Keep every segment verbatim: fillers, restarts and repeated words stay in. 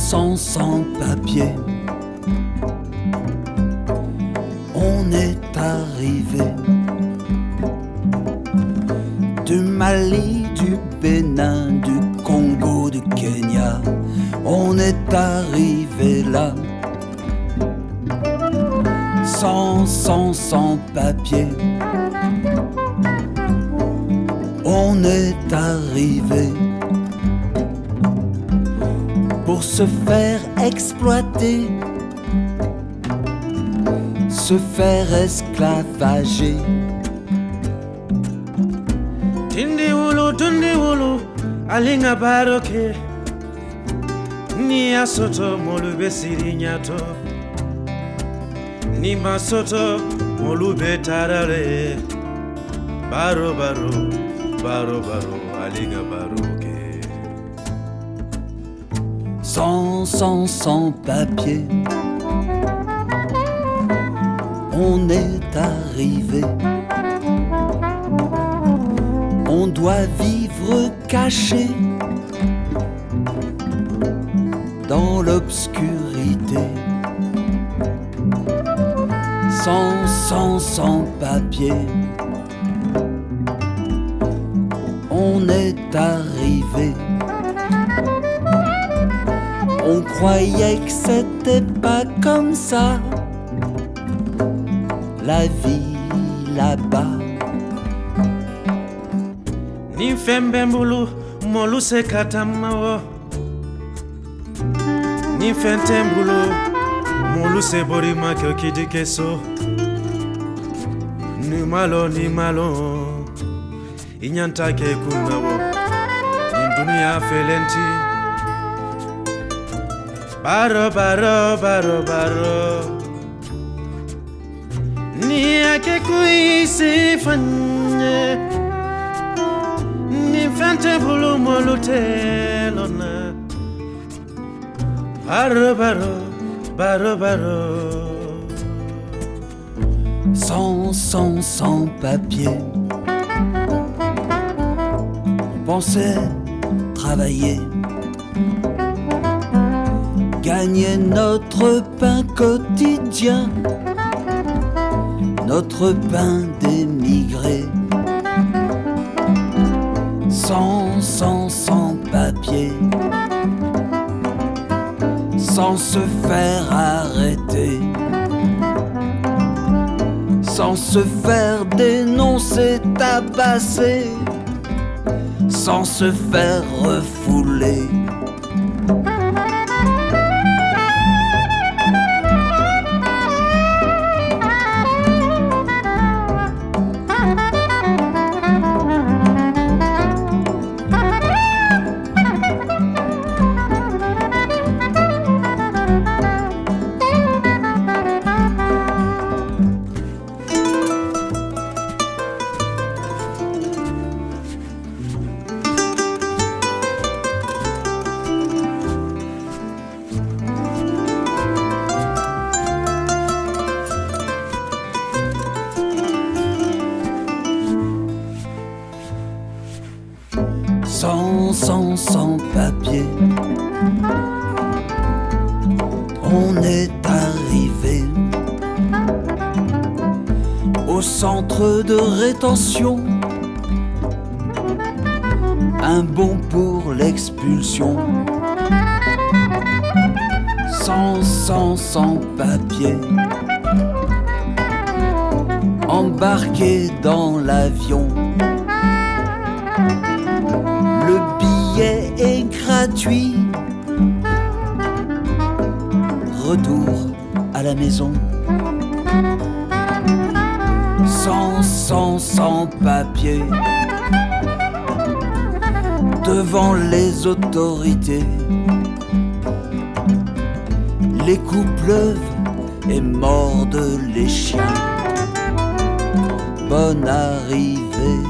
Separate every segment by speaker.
Speaker 1: sans, sans papier. On est arrivé du Mali, du Bénin, du Congo, du Kenya. On est arrivé là, sans, sans, sans papier. On est arrivé pour se faire exploiter, se faire esclavager.
Speaker 2: Tindi wulu, tundi wulu, alinga baroke. Ni asoto molube sirinyato. Ni masoto molube tarare. Baro baro, baro baro, alinga baroke.
Speaker 1: Sans, sans, sans papier, on est arrivé. On doit vivre caché dans l'obscurité. Sans, sans, sans papier, on est arrivé. On croyait que c'était pas comme ça, la vie là-bas.
Speaker 2: Ni fembe mbulu molu se katamawo. Ni fente mbulu molu se borima kyokidi keso. Ni malo ni malo inyanta ke kunawo. Ni dunia felenti. Baro baro baro baro. Ni ake kuisi fanye. Ni fente bulu molute lona. Baro baro baro baro.
Speaker 1: Sans, sans, sans papier, on pensait travailler, gagner notre pain quotidien, notre pain d'émigré. Sans, sans, sans papier, sans se faire arrêter, sans se faire dénoncer, tabasser, sans se faire refouler. Sans, sans, sans papier, on est arrivé au centre de rétention, un bon pour l'expulsion. Sans, sans, sans papier, embarqué dans l'avion. Le billet est gratuit. Retour à la maison. Sans, sans, sans papier. Devant les autorités. Les coups pleuvent et mordent les chiens. Bonne arrivée.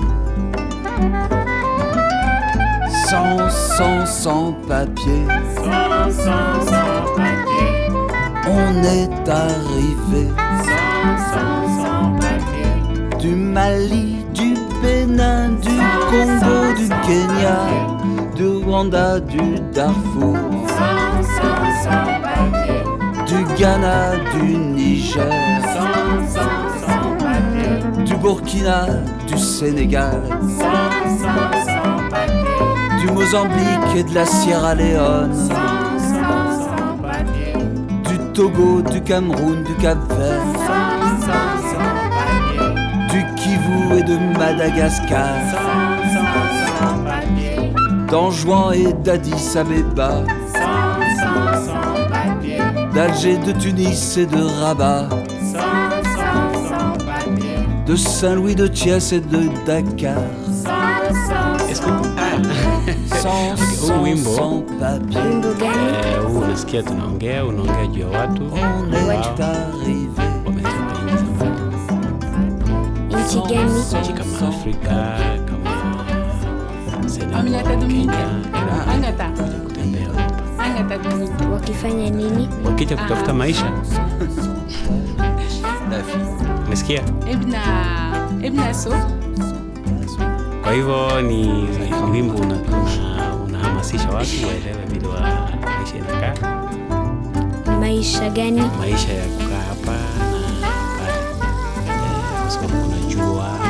Speaker 1: Sans, sans, sans papier.
Speaker 3: Sans, sans, sans papier.
Speaker 1: On est arrivé.
Speaker 3: Sans, sans, sans papier.
Speaker 1: Du Mali, du Bénin, du
Speaker 3: Sans,
Speaker 1: Congo,
Speaker 3: sans,
Speaker 1: du
Speaker 3: sans
Speaker 1: Kenya,
Speaker 3: papier.
Speaker 1: du Rwanda, du Darfour.
Speaker 3: Sans, sans,
Speaker 1: Ghana, du Niger,
Speaker 3: sans, sans, sans papier,
Speaker 1: du Burkina, du Sénégal,
Speaker 3: sans, sans, sans papier,
Speaker 1: du Mozambique et de la Sierra Leone,
Speaker 3: sans, sans, sans papier,
Speaker 1: du Togo, du Cameroun, du Cap-Vert,
Speaker 3: sans, sans, sans papier,
Speaker 1: du Kivu et de Madagascar,
Speaker 3: sans, sans, sans papier,
Speaker 1: d'Anjouan et d'Addis Abeba,
Speaker 3: sans, sans, sans papier,
Speaker 1: d'Alger, de Tunis et de Rabat,
Speaker 3: sans, sans, sans papier,
Speaker 1: de Saint-Louis, de Thiès et de Dakar,
Speaker 3: sans, sans,
Speaker 4: Est-ce que ah,
Speaker 1: sans,
Speaker 4: Okay, huu
Speaker 1: sans,
Speaker 4: wimbo
Speaker 1: sans papier.
Speaker 5: Wimbo gani?
Speaker 4: eh, huu unasikia tunaongea unaongea juu ya watu
Speaker 1: On est
Speaker 4: ambao
Speaker 1: arrivé
Speaker 4: wametoka nchi za mbali,
Speaker 5: Nchi gani?
Speaker 4: nchi kama Afrika, kama Senegal,
Speaker 6: Aminata Dumini.
Speaker 4: Kenya, Iran,
Speaker 6: Angata.
Speaker 4: kuja kutembea hapa.
Speaker 6: Angata Dumini.
Speaker 5: Wakifanya nini?
Speaker 4: Wakija kutafuta maisha. Umesikia?
Speaker 6: Ebna Ebna so.
Speaker 4: Kwa hivyo ni, ni wimbo una, una, unahamasisha watu waelewe vile wa maisha inakaa,
Speaker 5: Maisha gani?
Speaker 4: maisha ya kukaa hapa na pale, eh, kwa sababu kuna jua